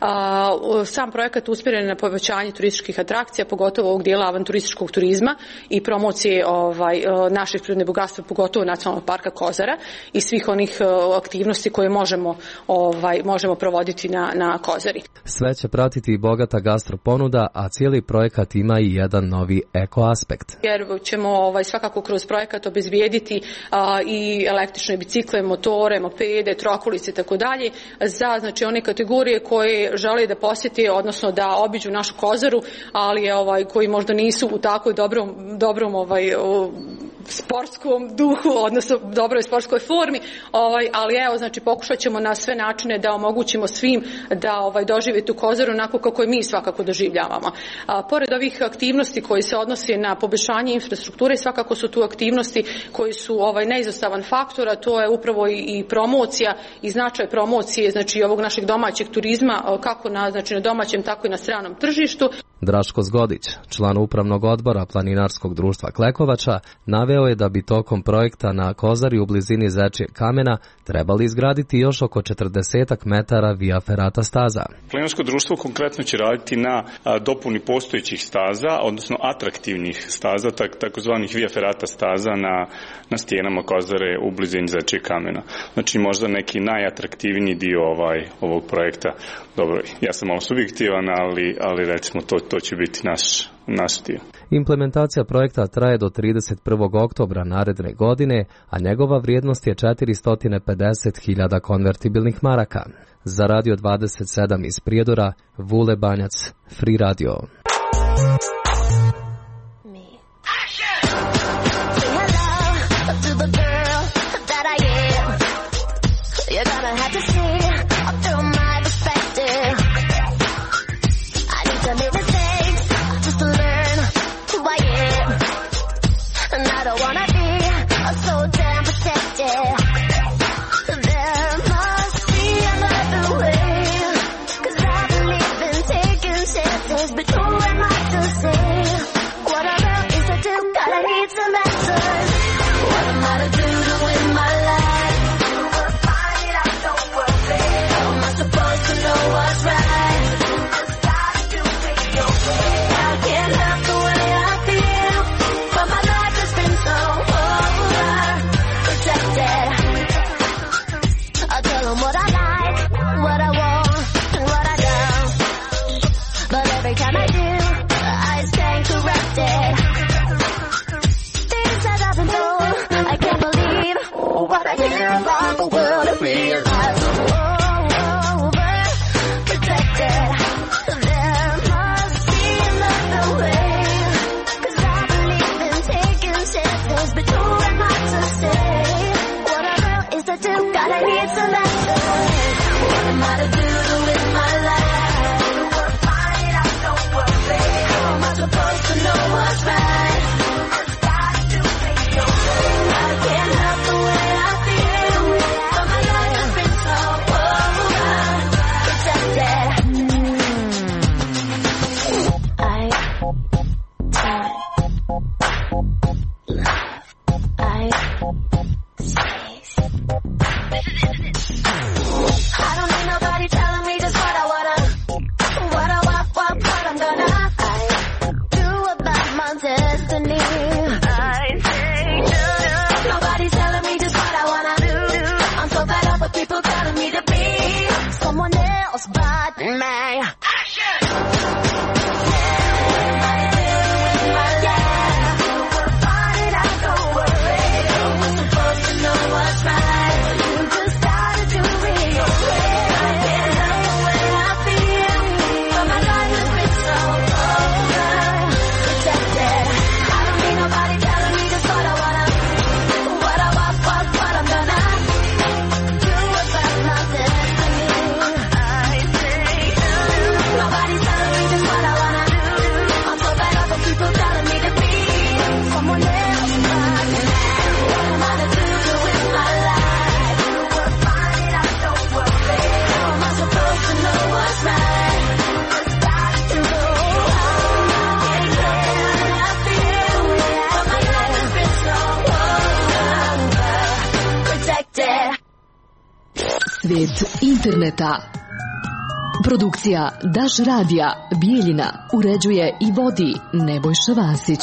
[SPEAKER 10] A, sam projekat usmjeren je na povećanje turističkih atrakcija, pogotovo ovog dijela avanturističkog turizma i promocije ovaj, naših prirodnih bogatstva, pogotovo Nacionalnog parka Kozara i svih onih aktivnosti koje možemo, ovaj, možemo provoditi na, na Kozari.
[SPEAKER 2] Sve će pratiti i bogata gastroponuda, a cijeli projekat ima i jedan novi eko aspekt.
[SPEAKER 10] Jer ćemo ovaj, svakako kroz projekat obezbijediti a, i električne bicikle, motore, mopede, trokulice i tako dalje za, znači, one kategorije koje žele da posjeti, odnosno da obiđu našu Kozaru, ali je, ovaj, koji možda nisu u takvoj dobrom, dobrom ovaj, o, sportskom duhu, odnosno dobroj sportskoj formi, ovaj, ali evo, znači, pokušat ćemo na sve načine da omogućimo svim da ovaj, dožive tu Kozaru onako kako je mi svakako doživljavamo. A, pored ovih aktivnosti koji se odnose na poboljšanje infrastrukture, svakako su tu aktivnosti koji su ovaj, neizostavan faktor, a to je upravo i, i promocija i značaj promocije, znači, ovog našeg domaćeg turizma, kako na, znači, na domaćem, tako i na stranom tržištu.
[SPEAKER 2] Draško Zgodić, član upravnog odbora Planinarskog društva Klekovača, naveo je da bi tokom projekta na Kozari u blizini Zečijeg kamena trebali izgraditi još oko četrdeset metara via ferata staza.
[SPEAKER 11] Planinarsko društvo konkretno će raditi na a, dopuni postojećih staza, odnosno atraktivnih staza, tak, takozvanih via ferata staza na, na stijenama Kozare u blizini Zečijeg kamena. Znači, možda neki najatraktivniji dio ovaj, ovog projekta. Dobro, ja sam malo subjektivan, ali, ali recimo to, to će biti naš, naš dio.
[SPEAKER 2] Implementacija projekta traje do trideset prvog oktobra naredne godine, a njegova vrijednost je četiristo pedeset hiljada konvertibilnih maraka. Za Radio dvadeset sedam iz Prijedora, Vule Banjac, Free Radio.
[SPEAKER 9] Been
[SPEAKER 12] Svijet interneta. Produkcija Daš radija Bijeljina uređuje i vodi Nebojša Vasić.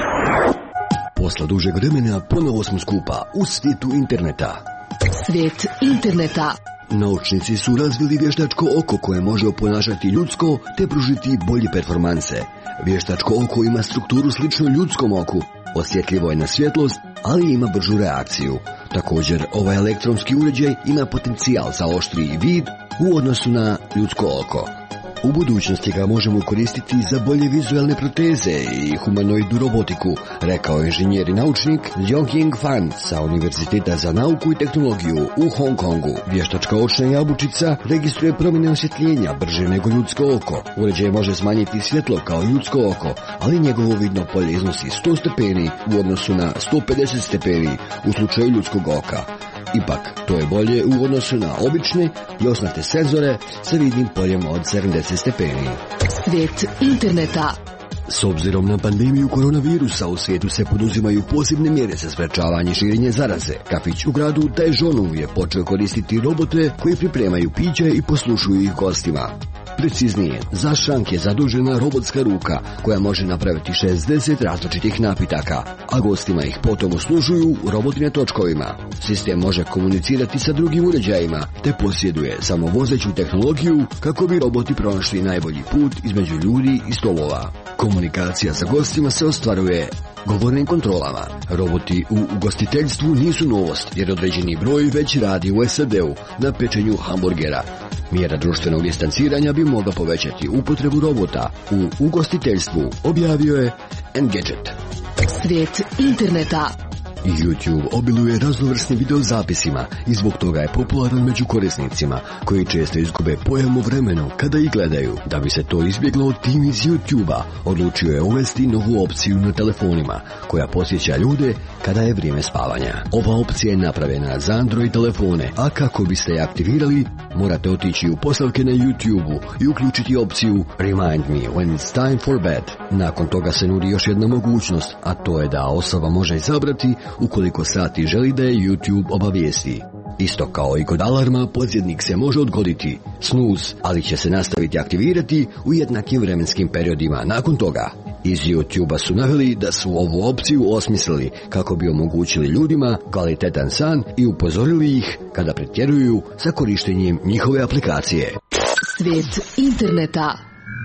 [SPEAKER 13] Posle dužeg vremena ponovo smo skupa u svijetu interneta.
[SPEAKER 12] Svijet interneta.
[SPEAKER 13] Naučnici su razvili vještačko oko koje može oponašati ljudsko te pružiti bolje performanse. Vještačko oko ima strukturu sličnu ljudskom oku, osjetljivo je na svjetlost, ali ima bržu reakciju. Također, ovaj elektronski uređaj ima potencijal za oštriji vid u odnosu na ljudsko oko. U budućnosti ga možemo koristiti za bolje vizualne proteze i humanoidnu robotiku, rekao inženjer i naučnik Yongying Fan sa Univerziteta za nauku i tehnologiju u Hong Kongu. Vještačka očna jabučica registruje promjene osvjetljenja brže nego ljudsko oko. Uređaj može smanjiti svjetlo kao ljudsko oko, ali njegovo vidno polje iznosi sto stepeni u odnosu na sto pedeset stepeni u slučaju ljudskog oka. Ipak, to je bolje u odnosu na obične i osnate senzore sa vidnim poljem od sedamdeset stepeni.
[SPEAKER 12] Svijet interneta.
[SPEAKER 13] S obzirom na pandemiju koronavirusa u svijetu se poduzimaju posebne mjere za sprečavanje širenja zaraze. Kafić u gradu Daejeonu je počeo koristiti robote koji pripremaju piće i poslušuju ih gostima. Preciznije, za šank je zadužena robotska ruka koja može napraviti šezdeset različitih napitaka, a gostima ih potom uslužuju roboti na točkovima. Sistem može komunicirati sa drugim uređajima te posjeduje samovozeću tehnologiju kako bi roboti pronašli najbolji put između ljudi i stolova. Komunikacija sa gostima se ostvaruje govornim kontrolama. Roboti u ugostiteljstvu nisu novost jer određeni broj već radi u S A D-u na pečenju hamburgera. Mjera društvenog distanciranja bi mogla povećati upotrebu robota u ugostiteljstvu, objavio je Engadget.
[SPEAKER 12] Svijet interneta.
[SPEAKER 13] YouTube obiluje raznovrsnim videozapisima i zbog toga je popularan među korisnicima, koji često izgube pojam o vremenu kada ih gledaju. Da bi se to izbjeglo, tim iz YouTube-a odlučio je uvesti novu opciju na telefonima, koja posjeća ljude kada je vrijeme spavanja. Ova opcija je napravljena za Android telefone, a kako biste je aktivirali, morate otići u postavke na YouTube-u i uključiti opciju Remind me when it's time for bed. Nakon toga se nudi još jedna mogućnost, a to je da osoba može izabrati ukoliko sati želi da je YouTube obavijesti. Isto kao i kod alarma, podsjetnik se može odgoditi, snooze, ali će se nastaviti aktivirati u jednakim vremenskim periodima nakon toga. Iz YouTube-a su naveli da su ovu opciju osmislili kako bi omogućili ljudima kvalitetan san i upozorili ih kada pretjeruju sa korištenjem njihove aplikacije.
[SPEAKER 12] Svijet interneta.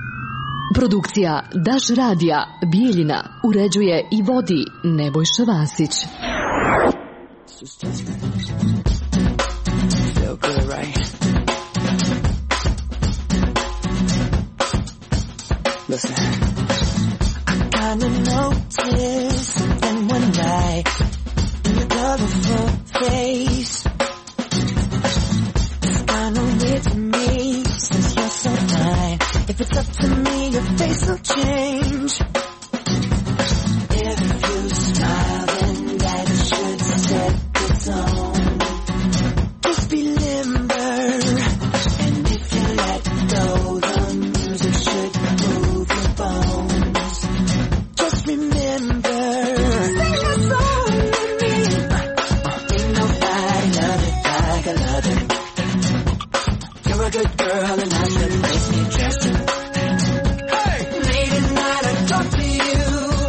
[SPEAKER 12] Produkcija Daš radija Bijeljina uređuje i vodi Nebojša Vasić.
[SPEAKER 9] Feel good, right? Listen, I kinda noticed something one night in your colorful face. It's kinda weird to me since you're so fine. If it's up to me, your face will change. If you smile, then that should set the tone. Just be limber, and if you let go, the music should move your bones. Just remember, sing a song with me. Ain't nobody love it like I love it. You're a good girl, and I should make me trust you. Late at night I talk to you.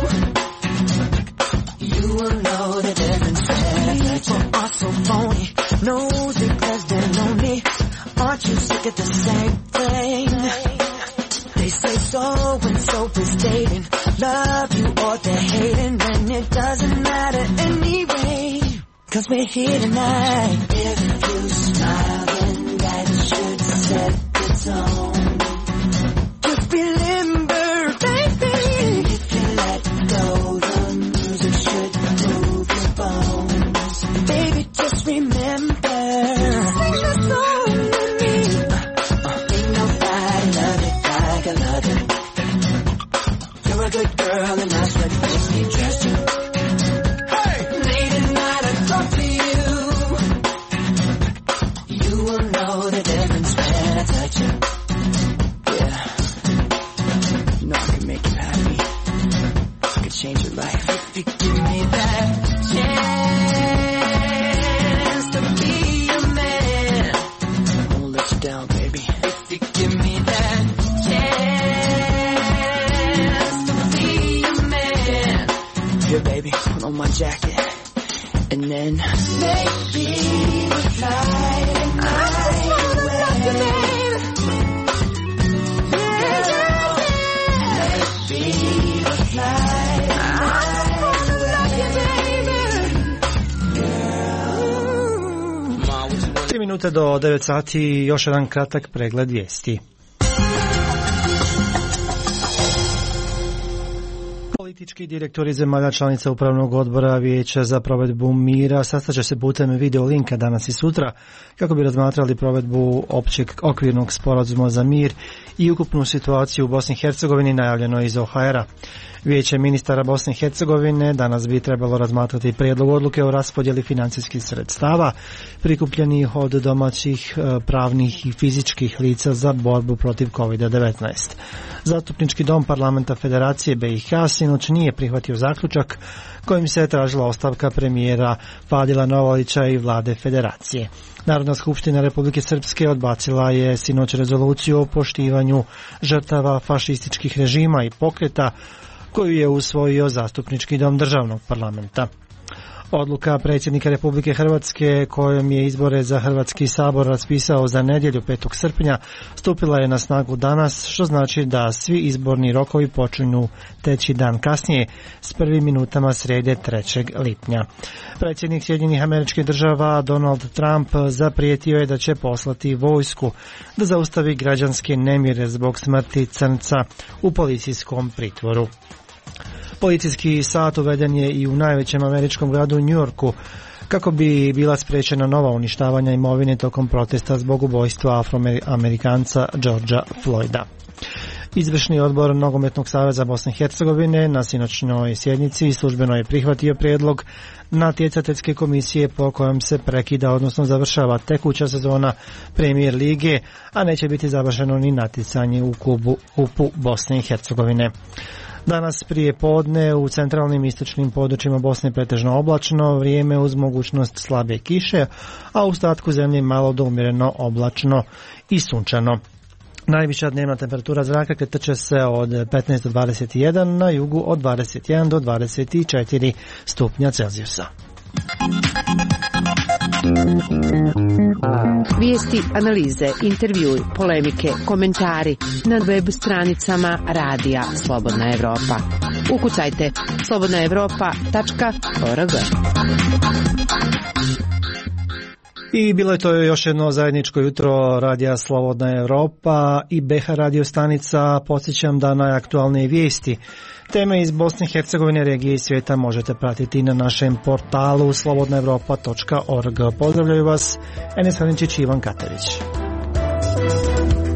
[SPEAKER 9] You will know the difference when I touch you. People are so phony, nosy 'cause they're lonely. Aren't you sick of the same thing? They say so and so is dating, love you or they're hating, and it doesn't matter anyway, 'cause we're here tonight. If you smile, then that should set the tone. Just be limber, baby. If you let go, the music should move your bones. Baby, just remember, sing the song with me. Ain't nobody love it like I love it. You're a good girl and I should make me trust you. Late at night I talk to you. You will know the difference when I touch you. Yeah. You know I can make you happy. I can change your life if you give me that chance to be your man. jacket, and then maybe we'll fly tonight.
[SPEAKER 1] Tri minute do devet sati, još jedan kratak pregled vijesti. Politički direktori zemalja članica Upravnog odbora Vijeća za provedbu mira sastaće se putem video linka danas i sutra kako bi razmatrali provedbu općeg okvirnog sporazuma za mir i ukupnu situaciju u Bosni i Hercegovini, najavljeno iz O H R-a. Vijeće ministara Bosne i Hercegovine danas bi trebalo razmatrati prijedlog odluke o raspodjeli financijskih sredstava prikupljenih od domaćih pravnih i fizičkih lica za borbu protiv kovid devetnaest. Zastupnički dom parlamenta Federacije B i H sinoć nije prihvatio zaključak kojim se tražila ostavka premijera Fadila Novalića i vlade Federacije. Narodna skupština Republike Srpske odbacila je sinoć rezoluciju o poštivanju žrtava fašističkih režima i pokreta koju je usvojio zastupnički dom državnog parlamenta. Odluka predsjednika Republike Hrvatske kojom je izbore za Hrvatski sabor raspisao za nedjelju petog srpnja stupila je na snagu danas, što znači da svi izborni rokovi počinju teći dan kasnije s prvim minutama srijede trećeg lipnja. Predsjednik Sjedinjenih Američkih Država Donald Trump zaprijetio je da će poslati vojsku da zaustavi građanske nemire zbog smrti crnca u policijskom pritvoru. Policijski sat uveden je i u najvećem američkom gradu New Yorku kako bi bila spriječena nova uništavanja imovine tokom protesta zbog ubojstva Afroamerikanca Georgea Floyda. Izvršni odbor Nogometnog saveza Bosne i Hercegovine na sinoćnoj sjednici službeno je prihvatio prijedlog natjecateljske komisije po kojem se prekida, odnosno završava tekuća sezona Premier lige, a neće biti završeno ni natjecanje u klubu kupu Bosne i Hercegovine. Danas prije podne u centralnim istočnim područjima Bosne pretežno oblačno, vrijeme uz mogućnost slabe kiše, a u ostatku zemlje malo do umjereno oblačno i sunčano. Najviša dnevna temperatura zraka kretat će se od petnaest do dvadeset jedan, na jugu od dvadeset jedan do dvadeset četiri stupnja Celzijusa.
[SPEAKER 3] Vijesti, analize, intervjui, polemike, komentari na web stranicama Radija Slobodna Evropa. Ukucajte slobodna evropa tačka org.
[SPEAKER 1] I bilo je to još jedno zajedničko jutro Radija Slobodna Evropa i B H radio stanica. Podsjećam da najaktualnije vijesti, teme iz Bosne i Hercegovine, regije i svijeta možete pratiti na našem portalu slobodna evropa tačka org. Pozdravljaju vas Enes Halinčić i Ivan Katerić.